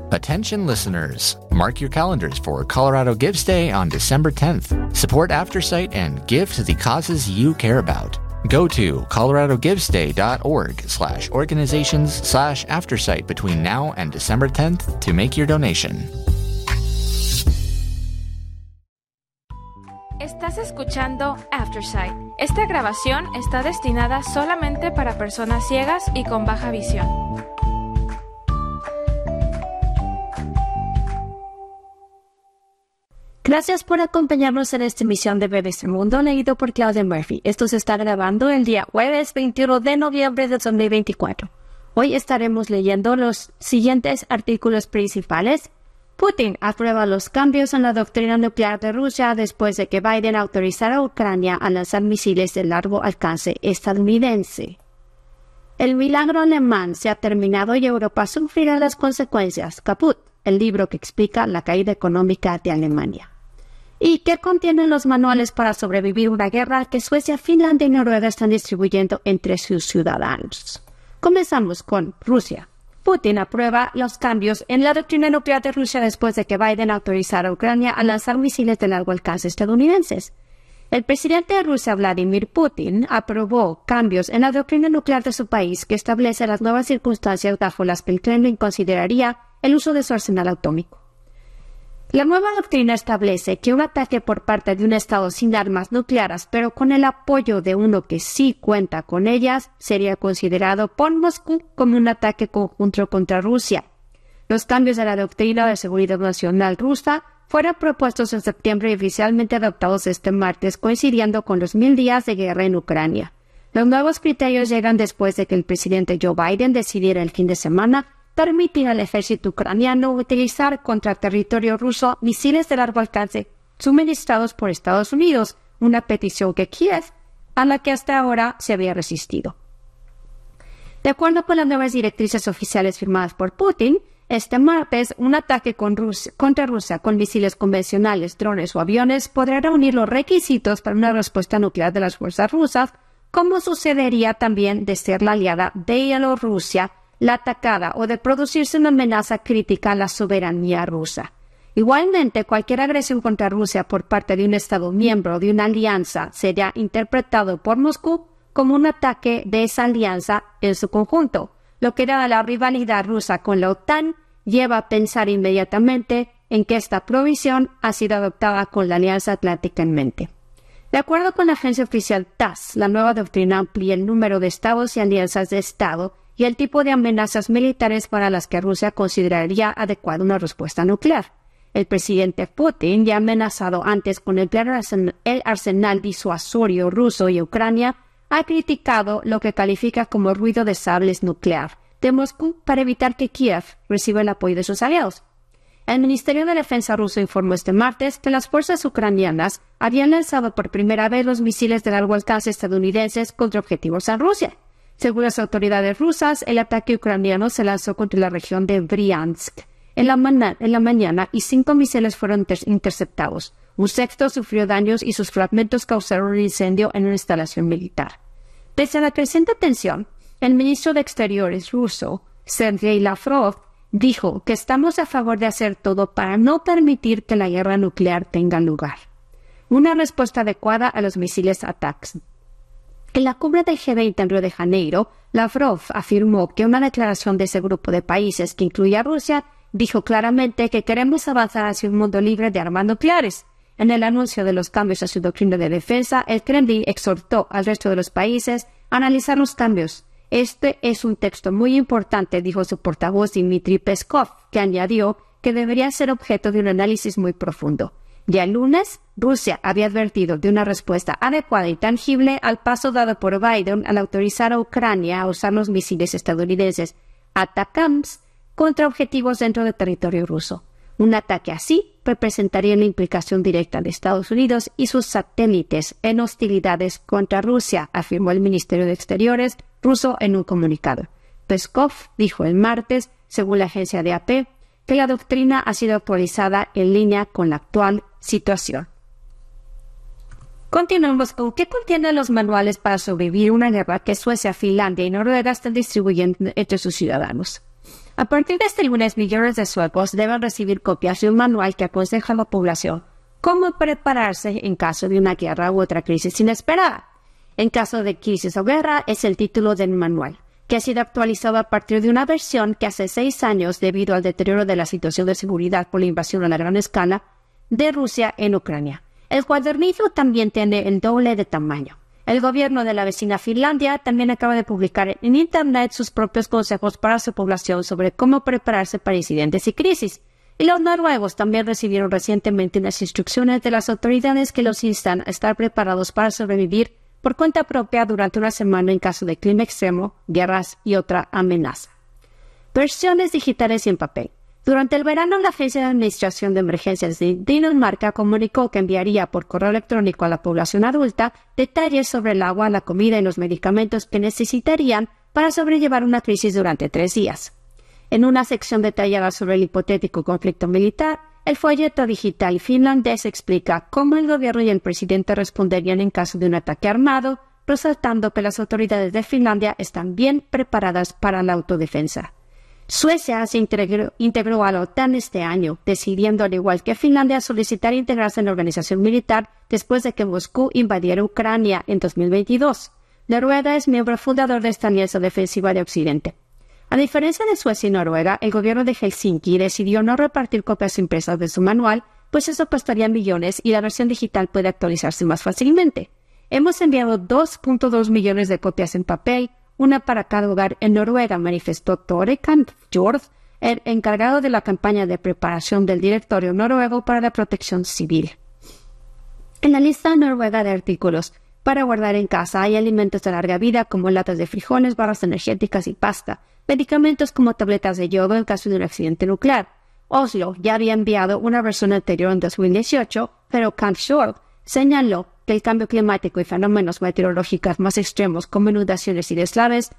Attention listeners, mark your calendars for Colorado Gives Day on December 10th. Support Aftersight and give to the causes you care about. Go to coloradogivesday.org/organizations/aftersight between now and December 10th to make your donation. Estás escuchando Aftersight. Esta grabación está destinada solamente para personas ciegas y con baja visión. Gracias por acompañarnos en esta emisión de BBC Mundo, leído por Claudia Murphy. Esto se está grabando el día jueves 21 de noviembre de 2024. Hoy estaremos leyendo los siguientes artículos principales. Putin aprueba los cambios en la doctrina nuclear de Rusia después de que Biden autorizara a Ucrania a lanzar misiles de largo alcance estadounidense. El milagro alemán se ha terminado y Europa sufrirá las consecuencias. Caput, el libro que explica la caída económica de Alemania. ¿Y qué contienen los manuales para sobrevivir una guerra que Suecia, Finlandia y Noruega están distribuyendo entre sus ciudadanos? Comenzamos con Rusia. Putin aprueba los cambios en la doctrina nuclear de Rusia después de que Biden autorizara a Ucrania a lanzar misiles de largo alcance estadounidenses. El presidente de Rusia, Vladimir Putin, aprobó cambios en la doctrina nuclear de su país que establece las nuevas circunstancias bajo las que el Kremlin consideraría el uso de su arsenal atómico. La nueva doctrina establece que un ataque por parte de un Estado sin armas nucleares, pero con el apoyo de uno que sí cuenta con ellas, sería considerado por Moscú como un ataque conjunto contra Rusia. Los cambios de la doctrina de seguridad nacional rusa fueron propuestos en septiembre y oficialmente adoptados este martes, coincidiendo con los 1000 días de guerra en Ucrania. Los nuevos criterios llegan después de que el presidente Joe Biden decidiera el fin de semana permitir al ejército ucraniano utilizar contra territorio ruso misiles de largo alcance suministrados por Estados Unidos, una petición que Kiev, a la que hasta ahora se había resistido. De acuerdo con las nuevas directrices oficiales firmadas por Putin, este martes un ataque contra Rusia con misiles convencionales, drones o aviones podrá reunir los requisitos para una respuesta nuclear de las fuerzas rusas, como sucedería también de ser la aliada de Bielorrusia la atacada o de producirse una amenaza crítica a la soberanía rusa. Igualmente, cualquier agresión contra Rusia por parte de un Estado miembro de una alianza sería interpretado por Moscú como un ataque de esa alianza en su conjunto, lo que dada la rivalidad rusa con la OTAN lleva a pensar inmediatamente en que esta provisión ha sido adoptada con la Alianza Atlántica en mente. De acuerdo con la agencia oficial TASS, la nueva doctrina amplía el número de estados y alianzas de Estado y el tipo de amenazas militares para las que Rusia consideraría adecuada una respuesta nuclear. El presidente Putin ya ha amenazado antes con emplear el arsenal disuasorio ruso y Ucrania ha criticado lo que califica como ruido de sables nuclear de Moscú para evitar que Kiev reciba el apoyo de sus aliados. El Ministerio de Defensa ruso informó este martes que las fuerzas ucranianas habían lanzado por primera vez los misiles de largo alcance estadounidenses contra objetivos en Rusia. Según las autoridades rusas, el ataque ucraniano se lanzó contra la región de Bryansk en la mañana y 5 misiles fueron interceptados. Un sexto sufrió daños y sus fragmentos causaron un incendio en una instalación militar. Pese a la creciente tensión, el ministro de Exteriores ruso, Sergei Lavrov, dijo que estamos a favor de hacer todo para no permitir que la guerra nuclear tenga lugar. Una respuesta adecuada a los misiles ATACMS. En la cumbre del G20 en Río de Janeiro, Lavrov afirmó que una declaración de ese grupo de países que incluye a Rusia dijo claramente que queremos avanzar hacia un mundo libre de armas nucleares. En el anuncio de los cambios a su doctrina de defensa, el Kremlin exhortó al resto de los países a analizar los cambios. Este es un texto muy importante, dijo su portavoz Dmitry Peskov, que añadió que debería ser objeto de un análisis muy profundo. Ya el lunes, Rusia había advertido de una respuesta adecuada y tangible al paso dado por Biden al autorizar a Ucrania a usar los misiles estadounidenses ATACMS contra objetivos dentro del territorio ruso. Un ataque así representaría la implicación directa de Estados Unidos y sus satélites en hostilidades contra Rusia, afirmó el Ministerio de Exteriores ruso en un comunicado. Peskov dijo el martes, según la agencia de AP, que la doctrina ha sido actualizada en línea con la actual situación. Continuamos con qué contienen los manuales para sobrevivir una guerra que Suecia, Finlandia y Noruega están distribuyendo entre sus ciudadanos. A partir de este lunes, millones de suecos deben recibir copias de un manual que aconseja a la población cómo prepararse en caso de una guerra u otra crisis inesperada. En caso de crisis o guerra es el título del manual, que ha sido actualizado a partir de una versión que hace 6 años, debido al deterioro de la situación de seguridad por la invasión a la gran escala de Rusia en Ucrania. El cuadernillo también tiene el doble de tamaño. El gobierno de la vecina Finlandia también acaba de publicar en Internet sus propios consejos para su población sobre cómo prepararse para incidentes y crisis. Y los noruegos también recibieron recientemente unas instrucciones de las autoridades que los instan a estar preparados para sobrevivir por cuenta propia durante una semana en caso de clima extremo, guerras y otra amenaza. Versiones digitales y en papel. Durante el verano, la Agencia de Administración de Emergencias de Dinamarca comunicó que enviaría por correo electrónico a la población adulta detalles sobre el agua, la comida y los medicamentos que necesitarían para sobrellevar una crisis durante 3 días. En una sección detallada sobre el hipotético conflicto militar, el folleto digital finlandés explica cómo el gobierno y el presidente responderían en caso de un ataque armado, resaltando que las autoridades de Finlandia están bien preparadas para la autodefensa. Suecia se integró a la OTAN este año, decidiendo, al igual que Finlandia, solicitar integrarse en la organización militar después de que Moscú invadiera Ucrania en 2022. Noruega es miembro fundador de esta alianza defensiva de Occidente. A diferencia de Suecia y Noruega, el gobierno de Helsinki decidió no repartir copias impresas de su manual, pues eso costaría millones y la versión digital puede actualizarse más fácilmente. Hemos enviado 2.2 millones de copias en papel, una para cada hogar en Noruega, manifestó Tore Kantfjord, el encargado de la campaña de preparación del Directorio Noruego para la Protección Civil. En la lista noruega de artículos para guardar en casa hay alimentos de larga vida como latas de frijoles, barras energéticas y pasta, medicamentos como tabletas de yodo en caso de un accidente nuclear. Oslo ya había enviado una versión anterior en 2018, pero Kantfjord señaló que el cambio climático y fenómenos meteorológicos más extremos como inundaciones y deslaves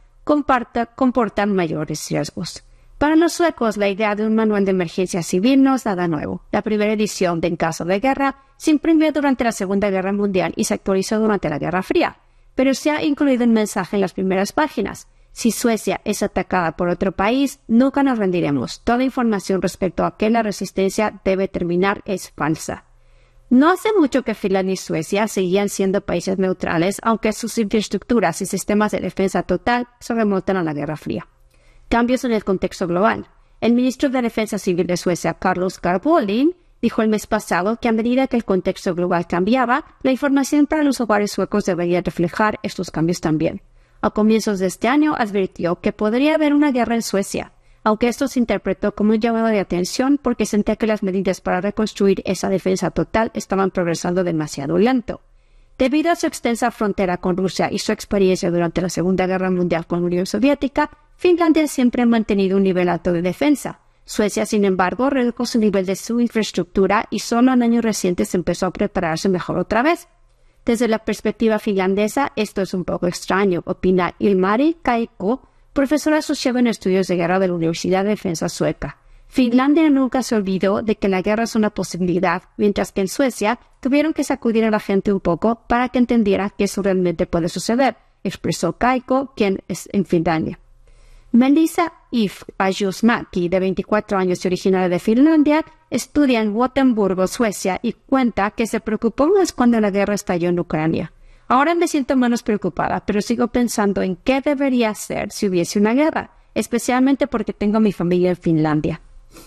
comportan mayores riesgos. Para los suecos, la idea de un manual de emergencia civil no es nada nuevo. La primera edición de En caso de guerra se imprimió durante la Segunda Guerra Mundial y se actualizó durante la Guerra Fría, pero se ha incluido un mensaje en las primeras páginas. Si Suecia es atacada por otro país, nunca nos rendiremos. Toda información respecto a que la resistencia debe terminar es falsa. No hace mucho que Finlandia y Suecia seguían siendo países neutrales, aunque sus infraestructuras y sistemas de defensa total se remontan a la Guerra Fría. Cambios en el contexto global. El ministro de Defensa Civil de Suecia, Carlos Garbolin, dijo el mes pasado que a medida que el contexto global cambiaba, la información para los hogares suecos debería reflejar estos cambios también. A comienzos de este año advirtió que podría haber una guerra en Suecia, aunque esto se interpretó como un llamado de atención porque sentía que las medidas para reconstruir esa defensa total estaban progresando demasiado lento. Debido a su extensa frontera con Rusia y su experiencia durante la Segunda Guerra Mundial con la Unión Soviética, Finlandia siempre ha mantenido un nivel alto de defensa. Suecia, sin embargo, redujo su nivel de su infraestructura y solo en años recientes empezó a prepararse mejor otra vez. Desde la perspectiva finlandesa, esto es un poco extraño, opina Ilmari Kaikko, profesor asociado en estudios de guerra de la Universidad de Defensa Sueca. Finlandia nunca se olvidó de que la guerra es una posibilidad, mientras que en Suecia tuvieron que sacudir a la gente un poco para que entendiera que eso realmente puede suceder, expresó Kaikko, quien es en Finlandia. Melissa Ajusmäki, de 24 años y originaria de Finlandia, estudia en Gotemburgo, Suecia, y cuenta que se preocupó más cuando la guerra estalló en Ucrania. Ahora me siento menos preocupada, pero sigo pensando en qué debería hacer si hubiese una guerra, especialmente porque tengo a mi familia en Finlandia.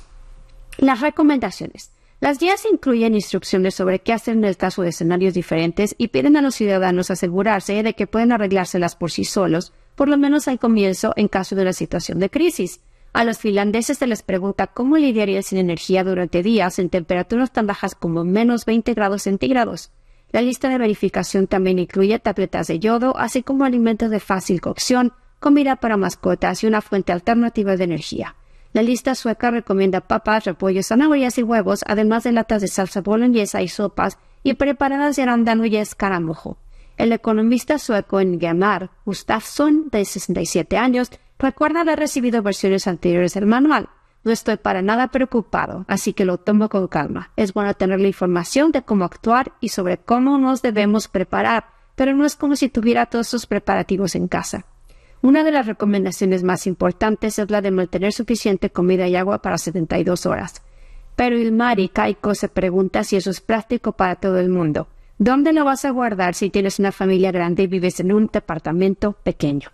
Las recomendaciones. Las guías incluyen instrucciones sobre qué hacer en el caso de escenarios diferentes y piden a los ciudadanos asegurarse de que pueden arreglárselas por sí solos, por lo menos al comienzo en caso de una situación de crisis. A los finlandeses se les pregunta cómo lidiarían sin energía durante días en temperaturas tan bajas como menos 20 grados centígrados. La lista de verificación también incluye tabletas de yodo, así como alimentos de fácil cocción, comida para mascotas y una fuente alternativa de energía. La lista sueca recomienda papas, repollos, zanahorias y huevos, además de latas de salsa boloñesa y sopas, y preparadas de arándano y escaramujo. El economista sueco Ingemar Gustafsson, de 67 años, recuerda haber recibido versiones anteriores del manual. No estoy para nada preocupado, así que lo tomo con calma. Es bueno tener la información de cómo actuar y sobre cómo nos debemos preparar, pero no es como si tuviera todos sus preparativos en casa. Una de las recomendaciones más importantes es la de mantener suficiente comida y agua para 72 horas. Pero Ilmari Kaiko se pregunta si eso es práctico para todo el mundo. ¿Dónde lo vas a guardar si tienes una familia grande y vives en un departamento pequeño?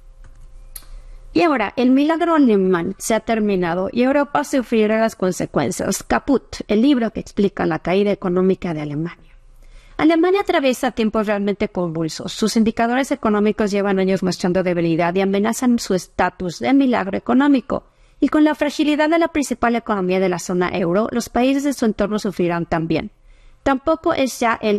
Y ahora, el milagro alemán se ha terminado y Europa sufrirá las consecuencias. Caput, el libro que explica la caída económica de Alemania. Alemania atraviesa tiempos realmente convulsos. Sus indicadores económicos llevan años mostrando debilidad y amenazan su estatus de milagro económico. Y con la fragilidad de la principal economía de la zona euro, los países de su entorno sufrirán también. Tampoco es ya el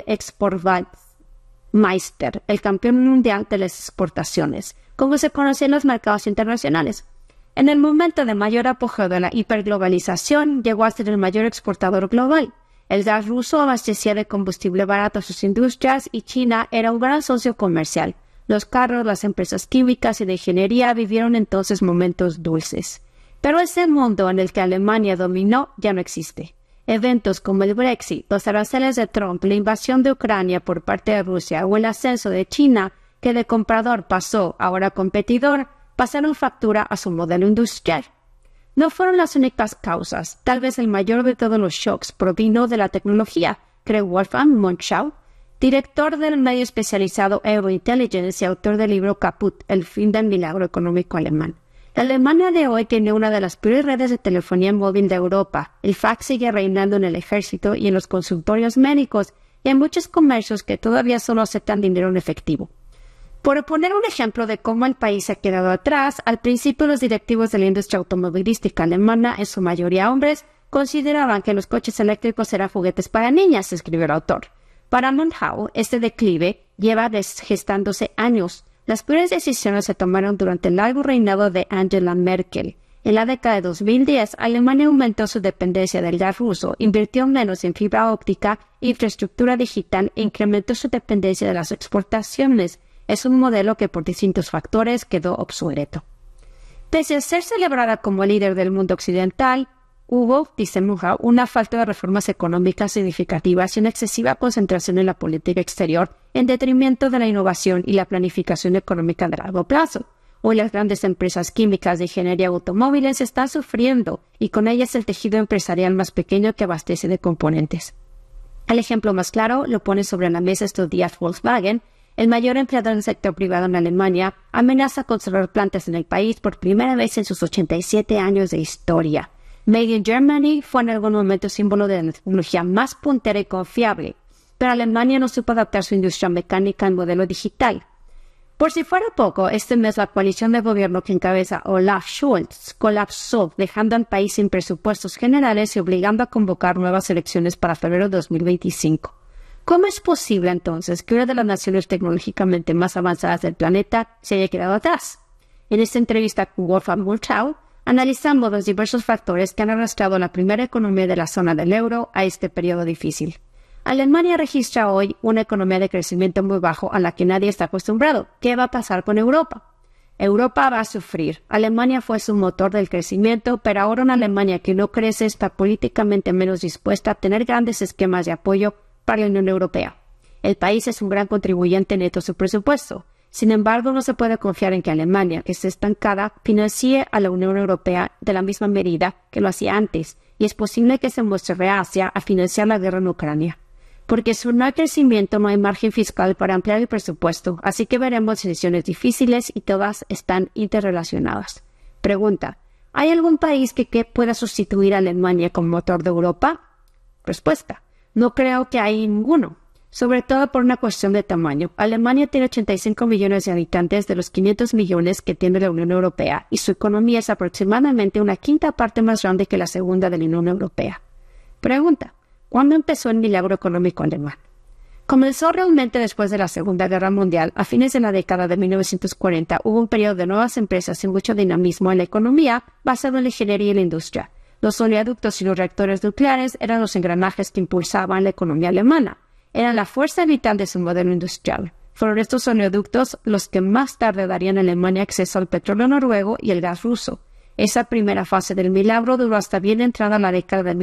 Exportmeister, el campeón mundial de las exportaciones, como se conoce en los mercados internacionales. En el momento de mayor apogeo de la hiperglobalización, llegó a ser el mayor exportador global. El gas ruso abastecía de combustible barato a sus industrias y China era un gran socio comercial. Los carros, las empresas químicas y de ingeniería vivieron entonces momentos dulces. Pero ese mundo en el que Alemania dominó ya no existe. Eventos como el Brexit, los aranceles de Trump, la invasión de Ucrania por parte de Rusia o el ascenso de China, que de comprador pasó ahora a competidor, pasaron factura a su modelo industrial. No fueron las únicas causas. Tal vez el mayor de todos los shocks provino de la tecnología, cree Wolfgang Monschau, director del medio especializado Eurointelligence y autor del libro Caput, el fin del milagro económico alemán. La Alemania de hoy tiene una de las peores redes de telefonía móvil de Europa. El fax sigue reinando en el ejército y en los consultorios médicos, y hay muchos comercios que todavía solo aceptan dinero en efectivo. Por poner un ejemplo de cómo el país se ha quedado atrás, al principio los directivos de la industria automovilística alemana, en su mayoría hombres, consideraban que los coches eléctricos eran juguetes para niñas, escribió el autor. Para Monschau, este declive lleva gestándose años. Las peores decisiones se tomaron durante el largo reinado de Angela Merkel. En la década de 2010, Alemania aumentó su dependencia del gas ruso, invirtió menos en fibra óptica, infraestructura digital e incrementó su dependencia de las exportaciones. Es un modelo que por distintos factores quedó obsoleto. Pese a ser celebrada como líder del mundo occidental, hubo, dice Monschau, una falta de reformas económicas significativas y una excesiva concentración en la política exterior en detrimento de la innovación y la planificación económica de largo plazo. Hoy las grandes empresas químicas de ingeniería automóviles están sufriendo y con ellas el tejido empresarial más pequeño que abastece de componentes. El ejemplo más claro lo pone sobre la mesa estos días Volkswagen. El mayor empleador del sector privado en Alemania amenaza con cerrar plantas en el país por primera vez en sus 87 años de historia. Made in Germany fue en algún momento símbolo de la tecnología más puntera y confiable, pero Alemania no supo adaptar su industria mecánica al modelo digital. Por si fuera poco, este mes la coalición de gobierno que encabeza Olaf Scholz colapsó, dejando al país sin presupuestos generales y obligando a convocar nuevas elecciones para febrero de 2025. ¿Cómo es posible entonces que una de las naciones tecnológicamente más avanzadas del planeta se haya quedado atrás? En esta entrevista con Wolfgang Monschau, analizamos los diversos factores que han arrastrado a la primera economía de la zona del euro a este periodo difícil. Alemania registra hoy una economía de crecimiento muy bajo a la que nadie está acostumbrado. ¿Qué va a pasar con Europa? Europa va a sufrir. Alemania fue su motor del crecimiento, pero ahora una Alemania que no crece está políticamente menos dispuesta a tener grandes esquemas de apoyo para la Unión Europea. El país es un gran contribuyente neto a su presupuesto. Sin embargo, no se puede confiar en que Alemania, que está estancada, financie a la Unión Europea de la misma medida que lo hacía antes, y es posible que se muestre reacia a financiar la guerra en Ucrania. Porque si no hay crecimiento, no hay margen fiscal para ampliar el presupuesto, así que veremos decisiones difíciles y todas están interrelacionadas. Pregunta: ¿hay algún país que pueda sustituir a Alemania como motor de Europa? Respuesta: no creo que haya ninguno, sobre todo por una cuestión de tamaño. Alemania tiene 85 millones de habitantes de los 500 millones que tiene la Unión Europea y su economía es aproximadamente una quinta parte más grande que la segunda de la Unión Europea. Pregunta: ¿cuándo empezó el milagro económico alemán? Comenzó realmente después de la Segunda Guerra Mundial. A fines de la década de 1940 hubo un periodo de nuevas empresas y mucho dinamismo en la economía basado en la ingeniería y la industria. Los oleoductos y los reactores nucleares eran los engranajes que impulsaban la economía alemana. Eran la fuerza vital de su modelo industrial. Fueron estos oleoductos los que más tarde darían a Alemania acceso al petróleo noruego y el gas ruso. Esa primera fase del milagro duró hasta bien entrada la década de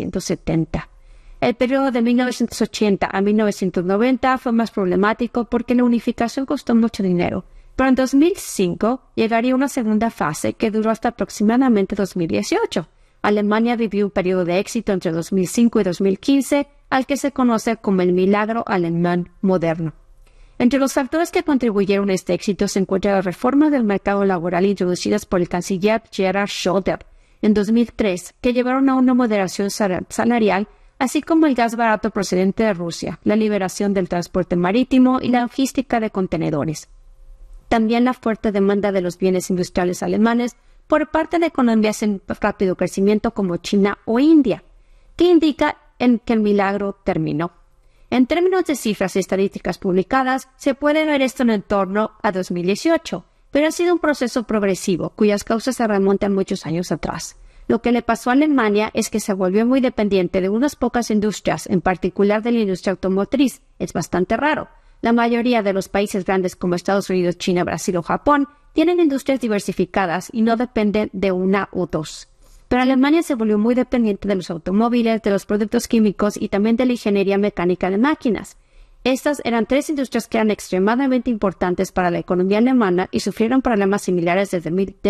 1970. El periodo de 1980 a 1990 fue más problemático porque la unificación costó mucho dinero. Pero en 2005 llegaría una segunda fase que duró hasta aproximadamente 2018. Alemania vivió un periodo de éxito entre 2005 y 2015, al que se conoce como el milagro alemán moderno. Entre los factores que contribuyeron a este éxito se encuentra la reforma del mercado laboral introducidas por el canciller Gerhard Schröder en 2003, que llevaron a una moderación salarial, así como el gas barato procedente de Rusia, la liberación del transporte marítimo y la logística de contenedores. También la fuerte demanda de los bienes industriales alemanes por parte de economías en rápido crecimiento como China o India, que indica que el milagro terminó. En términos de cifras y estadísticas publicadas, se puede ver esto en torno a 2018, pero ha sido un proceso progresivo, cuyas causas se remontan muchos años atrás. Lo que le pasó a Alemania es que se volvió muy dependiente de unas pocas industrias, en particular de la industria automotriz. Es bastante raro. La mayoría de los países grandes como Estados Unidos, China, Brasil o Japón tienen industrias diversificadas y no dependen de una o dos. Pero Alemania se volvió muy dependiente de los automóviles, de los productos químicos y también de la ingeniería mecánica de máquinas. Estas eran tres industrias que eran extremadamente importantes para la economía alemana y sufrieron problemas similares desde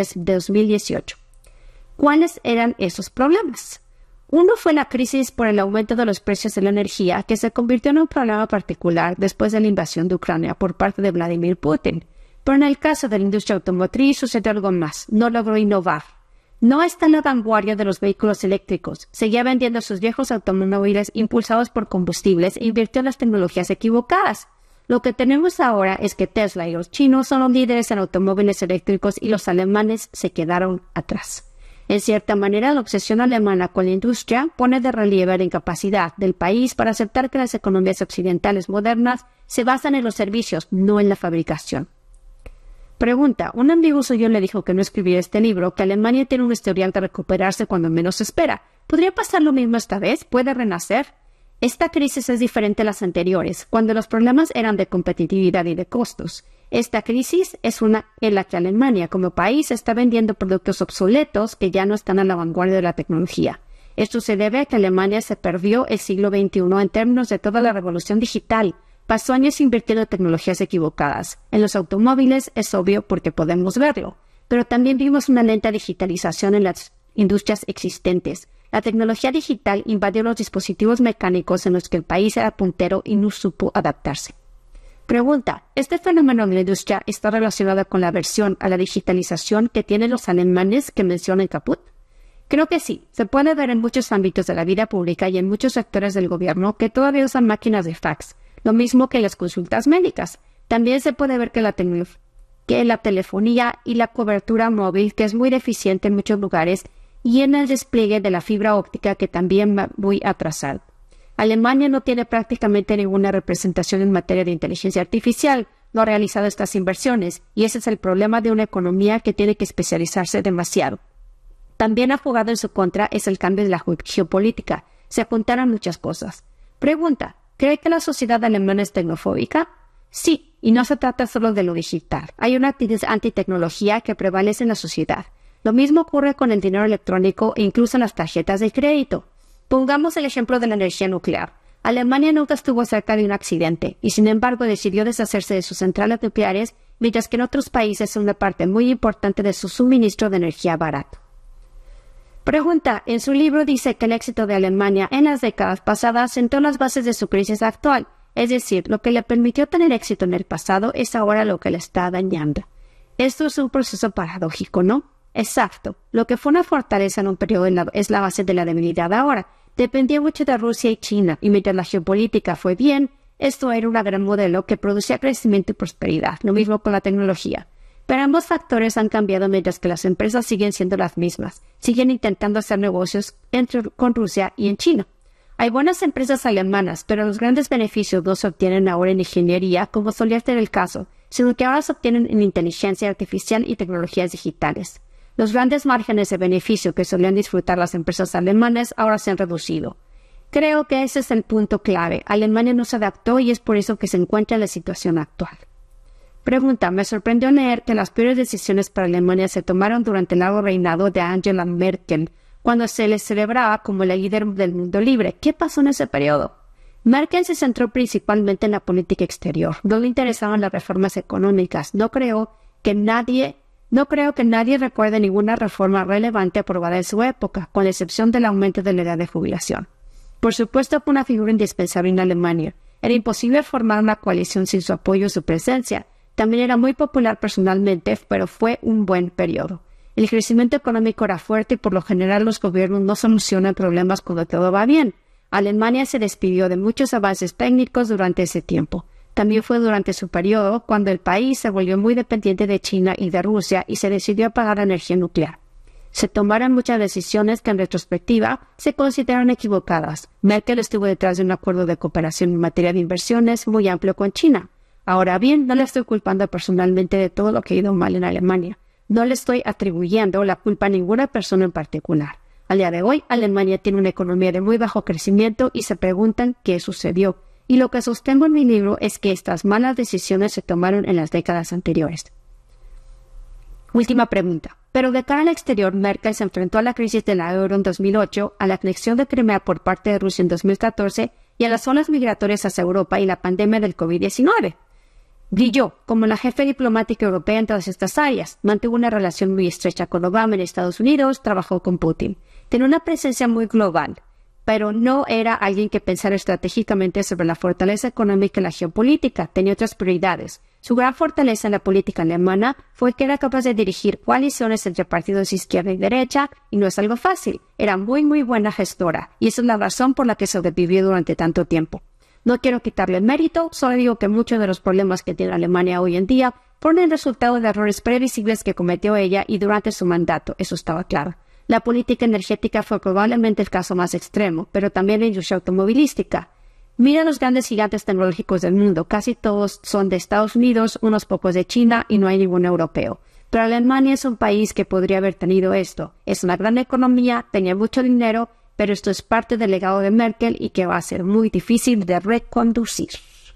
2018. ¿Cuáles eran esos problemas? Uno fue la crisis por el aumento de los precios de la energía, que se convirtió en un problema particular después de la invasión de Ucrania por parte de Vladimir Putin. Pero en el caso de la industria automotriz sucedió algo más. No logró innovar. No está en la vanguardia de los vehículos eléctricos. Seguía vendiendo sus viejos automóviles impulsados por combustibles e invirtió en las tecnologías equivocadas. Lo que tenemos ahora es que Tesla y los chinos son los líderes en automóviles eléctricos y los alemanes se quedaron atrás. En cierta manera, la obsesión alemana con la industria pone de relieve la incapacidad del país para aceptar que las economías occidentales modernas se basan en los servicios, no en la fabricación. Pregunta. Un amigo suyo le dijo que no escribiera este libro, que Alemania tiene un historial de recuperarse cuando menos se espera. ¿Podría pasar lo mismo esta vez? ¿Puede renacer? Esta crisis es diferente a las anteriores, cuando los problemas eran de competitividad y de costos. Esta crisis es una en la que Alemania, como país, está vendiendo productos obsoletos que ya no están a la vanguardia de la tecnología. Esto se debe a que Alemania se perdió el siglo XXI en términos de toda la revolución digital. Pasó años invirtiendo en tecnologías equivocadas. En los automóviles es obvio porque podemos verlo, pero también vimos una lenta digitalización en las industrias existentes. La tecnología digital invadió los dispositivos mecánicos en los que el país era puntero y no supo adaptarse. Pregunta. ¿Este fenómeno en la industria está relacionado con la aversión a la digitalización que tienen los alemanes que menciona en Caput? Creo que sí. Se puede ver en muchos ámbitos de la vida pública y en muchos sectores del gobierno que todavía usan máquinas de fax, lo mismo que las consultas médicas. También se puede ver que la telefonía y la cobertura móvil, que es muy deficiente en muchos lugares, y en el despliegue de la fibra óptica, que también va muy atrasado. Alemania no tiene prácticamente ninguna representación en materia de inteligencia artificial, no ha realizado estas inversiones, y ese es el problema de una economía que tiene que especializarse demasiado. También ha jugado en su contra es el cambio de la geopolítica. Se apuntaron muchas cosas. Pregunta. ¿Cree que la sociedad alemana es tecnofóbica? Sí, y no se trata solo de lo digital. Hay una actitud antitecnología que prevalece en la sociedad. Lo mismo ocurre con el dinero electrónico e incluso en las tarjetas de crédito. Pongamos el ejemplo de la energía nuclear. Alemania nunca estuvo cerca de un accidente y sin embargo decidió deshacerse de sus centrales nucleares, mientras que en otros países es una parte muy importante de su suministro de energía barato. Pregunta. En su libro dice que el éxito de Alemania en las décadas pasadas sentó las bases de su crisis actual, es decir, lo que le permitió tener éxito en el pasado es ahora lo que le está dañando. Esto es un proceso paradójico, ¿no? Exacto. Lo que fue una fortaleza en un periodo es la base de la debilidad ahora. Dependía mucho de Rusia y China, y mientras la geopolítica fue bien, esto era un gran modelo que producía crecimiento y prosperidad, lo mismo con la tecnología. Pero ambos factores han cambiado mientras que las empresas siguen siendo las mismas, siguen intentando hacer negocios con Rusia y en China. Hay buenas empresas alemanas, pero los grandes beneficios no se obtienen ahora en ingeniería, como solía ser el caso, sino que ahora se obtienen en inteligencia artificial y tecnologías digitales. Los grandes márgenes de beneficio que solían disfrutar las empresas alemanas ahora se han reducido. Creo que ese es el punto clave. Alemania no se adaptó y es por eso que se encuentra en la situación actual. Pregunta. Me sorprendió leer que las peores decisiones para Alemania se tomaron durante el largo reinado de Angela Merkel, cuando se le celebraba como la líder del mundo libre. ¿Qué pasó en ese periodo? Merkel se centró principalmente en la política exterior. No le interesaban las reformas económicas. No creo que nadie recuerde ninguna reforma relevante aprobada en su época, con la excepción del aumento de la edad de jubilación. Por supuesto, fue una figura indispensable en Alemania. Era imposible formar una coalición sin su apoyo y su presencia. También era muy popular personalmente, pero fue un buen periodo. El crecimiento económico era fuerte y por lo general los gobiernos no solucionan problemas cuando todo va bien. Alemania se despidió de muchos avances técnicos durante ese tiempo. También fue durante su periodo cuando el país se volvió muy dependiente de China y de Rusia y se decidió apagar la energía nuclear. Se tomaron muchas decisiones que en retrospectiva se consideran equivocadas. Merkel estuvo detrás de un acuerdo de cooperación en materia de inversiones muy amplio con China. Ahora bien, no le estoy culpando personalmente de todo lo que ha ido mal en Alemania. No le estoy atribuyendo la culpa a ninguna persona en particular. Al día de hoy, Alemania tiene una economía de muy bajo crecimiento y se preguntan qué sucedió. Y lo que sostengo en mi libro es que estas malas decisiones se tomaron en las décadas anteriores. Última pregunta. Pero de cara al exterior, Merkel se enfrentó a la crisis de la euro en 2008, a la anexión de Crimea por parte de Rusia en 2014 y a las olas migratorias hacia Europa y la pandemia del COVID-19. Brilló como la jefe diplomática europea en todas estas áreas. Mantuvo una relación muy estrecha con Obama en Estados Unidos, trabajó con Putin. Tenía una presencia muy global, pero no era alguien que pensara estratégicamente sobre la fortaleza económica y la geopolítica. Tenía otras prioridades. Su gran fortaleza en la política alemana fue que era capaz de dirigir coaliciones entre partidos de izquierda y derecha, y no es algo fácil. Era muy buena gestora, y esa es la razón por la que sobrevivió durante tanto tiempo. No quiero quitarle el mérito, solo digo que muchos de los problemas que tiene Alemania hoy en día fueron el resultado de errores previsibles que cometió ella y durante su mandato, eso estaba claro. La política energética fue probablemente el caso más extremo, pero también la industria automovilística. Mira los grandes gigantes tecnológicos del mundo, casi todos son de Estados Unidos, unos pocos de China y no hay ningún europeo. Pero Alemania es un país que podría haber tenido esto. Es una gran economía, tenía mucho dinero, pero esto es parte del legado de Merkel y que va a ser muy difícil de reconducir.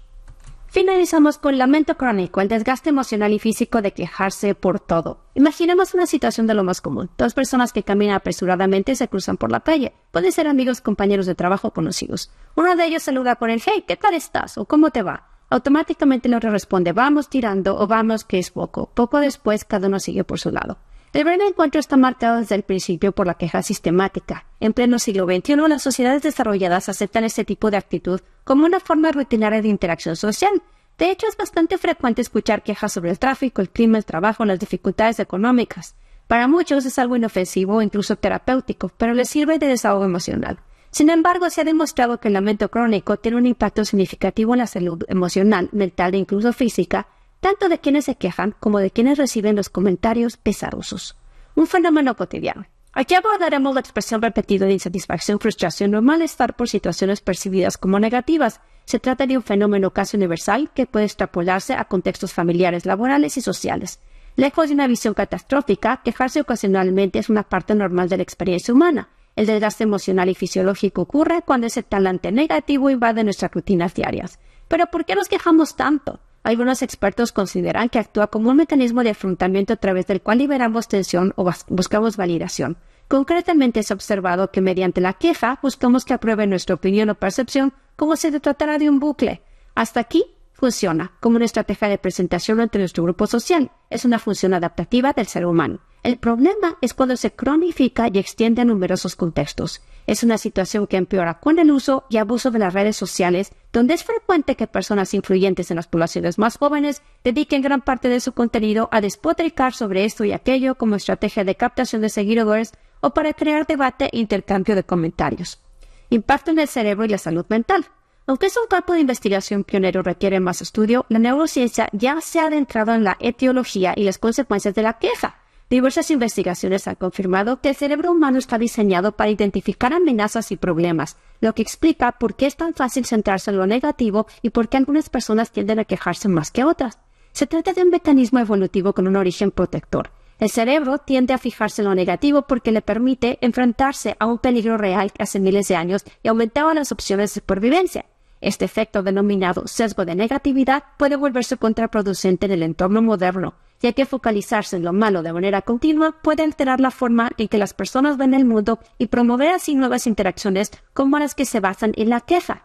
Finalizamos con lamento crónico, el desgaste emocional y físico de quejarse por todo. Imaginemos una situación de lo más común. Dos personas que caminan apresuradamente se cruzan por la calle. Pueden ser amigos, compañeros de trabajo o conocidos. Uno de ellos saluda con el «Hey, ¿qué tal estás?» o «¿Cómo te va?». Automáticamente el otro responde «Vamos tirando» o «Vamos que es poco». Poco después cada uno sigue por su lado. El breve encuentro está marcado desde el principio por la queja sistemática. En pleno siglo XXI, las sociedades desarrolladas aceptan este tipo de actitud como una forma rutinaria de interacción social. De hecho, es bastante frecuente escuchar quejas sobre el tráfico, el clima, el trabajo, las dificultades económicas. Para muchos es algo inofensivo o incluso terapéutico, pero les sirve de desahogo emocional. Sin embargo, se ha demostrado que el lamento crónico tiene un impacto significativo en la salud emocional, mental e incluso física, tanto de quienes se quejan como de quienes reciben los comentarios pesarosos. Un fenómeno cotidiano. Aquí abordaremos la expresión repetida de insatisfacción, frustración o malestar por situaciones percibidas como negativas. Se trata de un fenómeno casi universal que puede extrapolarse a contextos familiares, laborales y sociales. Lejos de una visión catastrófica, quejarse ocasionalmente es una parte normal de la experiencia humana. El desgaste emocional y fisiológico ocurre cuando ese talante negativo invade nuestras rutinas diarias. ¿Pero por qué nos quejamos tanto? Algunos expertos consideran que actúa como un mecanismo de afrontamiento a través del cual liberamos tensión o buscamos validación. Concretamente se ha observado que mediante la queja buscamos que aprueben nuestra opinión o percepción como si se tratara de un bucle. Hasta aquí funciona como una estrategia de presentación ante nuestro grupo social. Es una función adaptativa del ser humano. El problema es cuando se cronifica y extiende a numerosos contextos. Es una situación que empeora con el uso y abuso de las redes sociales, donde es frecuente que personas influyentes en las poblaciones más jóvenes dediquen gran parte de su contenido a despotricar sobre esto y aquello como estrategia de captación de seguidores o para crear debate e intercambio de comentarios. Impacto en el cerebro y la salud mental. Aunque es un campo de investigación pionero y requiere más estudio, la neurociencia ya se ha adentrado en la etiología y las consecuencias de la queja. Diversas investigaciones han confirmado que el cerebro humano está diseñado para identificar amenazas y problemas, lo que explica por qué es tan fácil centrarse en lo negativo y por qué algunas personas tienden a quejarse más que otras. Se trata de un mecanismo evolutivo con un origen protector. El cerebro tiende a fijarse en lo negativo porque le permite enfrentarse a un peligro real que hace miles de años y aumentaba las opciones de supervivencia. Este efecto denominado sesgo de negatividad puede volverse contraproducente en el entorno moderno, ya que focalizarse en lo malo de manera continua puede alterar la forma en que las personas ven el mundo y promover así nuevas interacciones como las que se basan en la queja.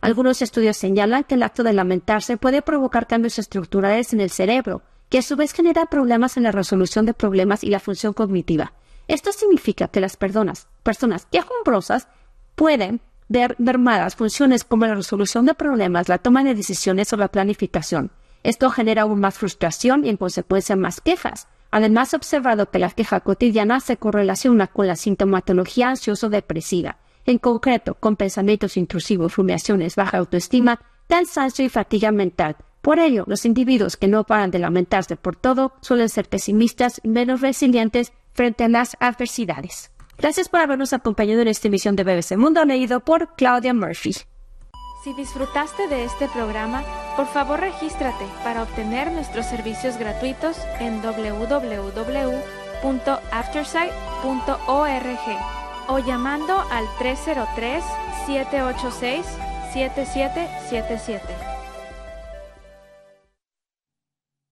Algunos estudios señalan que el acto de lamentarse puede provocar cambios estructurales en el cerebro, que a su vez genera problemas en la resolución de problemas y la función cognitiva. Esto significa que las personas quejumbrosas pueden ver mermadas funciones como la resolución de problemas, la toma de decisiones o la planificación. Esto genera aún más frustración y en consecuencia más quejas. Además, he observado que la queja cotidiana se correlaciona con la sintomatología ansioso-depresiva, en concreto con pensamientos intrusivos, rumiaciones, baja autoestima, cansancio y fatiga mental. Por ello, los individuos que no paran de lamentarse por todo suelen ser pesimistas y menos resilientes frente a las adversidades. Gracias por habernos acompañado en esta emisión de BBC Mundo leído por Claudia Murphy. Si disfrutaste de este programa, por favor regístrate para obtener nuestros servicios gratuitos en www.aftersight.org o llamando al 303-786-7777.